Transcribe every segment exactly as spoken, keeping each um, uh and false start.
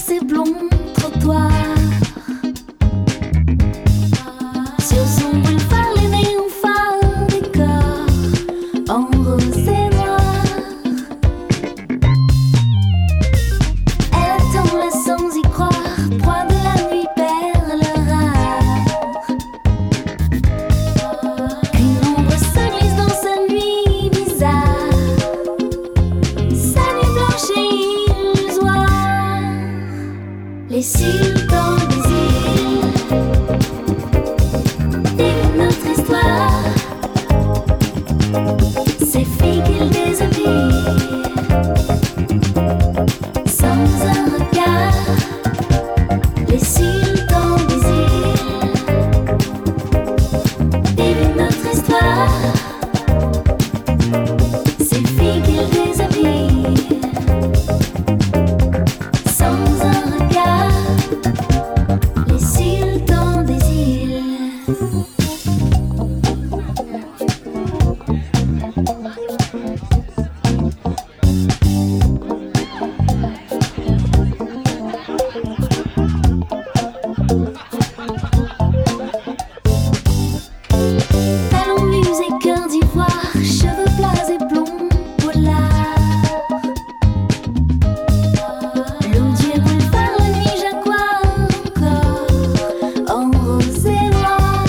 ces blonds trottoirs. Sur son boulevard, les néophares décors en rose et noir. Elle attend là sans y croire, proie de la nuit, perle rare. Qu'une ombre se glisse dans sa nuit bizarre, sa nuit blanche et illusoire. Les sultans des îles vivent notre histoire, ces filles qu'ils déshabillent sans un regard. Les sultans des îles vivent notre histoire, ces filles qu'ils déshabillent sans un regard. Les sultans des îles. Talons nus et cœur d'ivoire, cheveux plats et blonds polars. L'odieux boulevard, la nuit jaguar encore en rose et noir.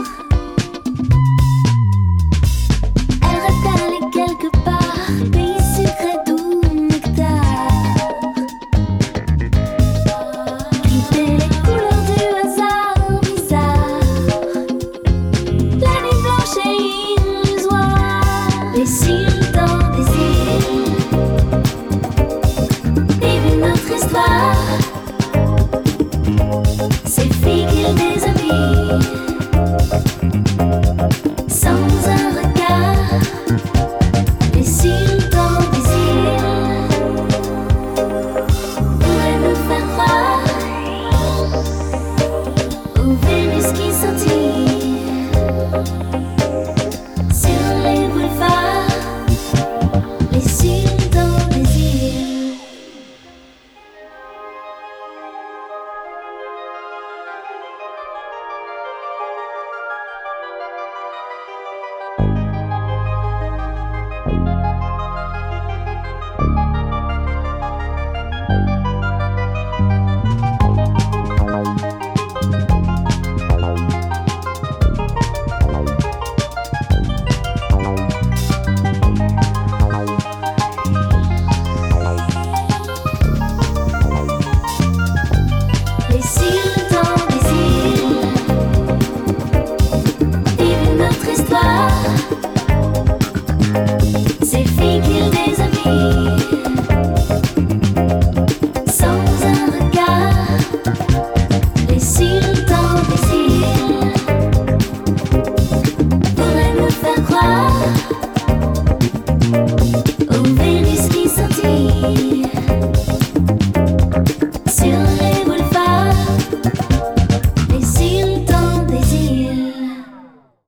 Elle rêve d'aller quelque part, pays sucré doux nectar. Quitter les couleurs du hasard bizarre, la nuit blanche et illusoire. Les sultans des îles vivent notre histoire, ces filles qu'ils déshabillent sans un regard. Les sultans des îles pourraient nous faire croire aux Vénus qui scintillent sur les boulevards. Les sultans des îles. Les sultans des îles vivent notre histoire, ces filles qu'ils déshabillent sans un regard. Les sultans des îles pourraient nous faire croire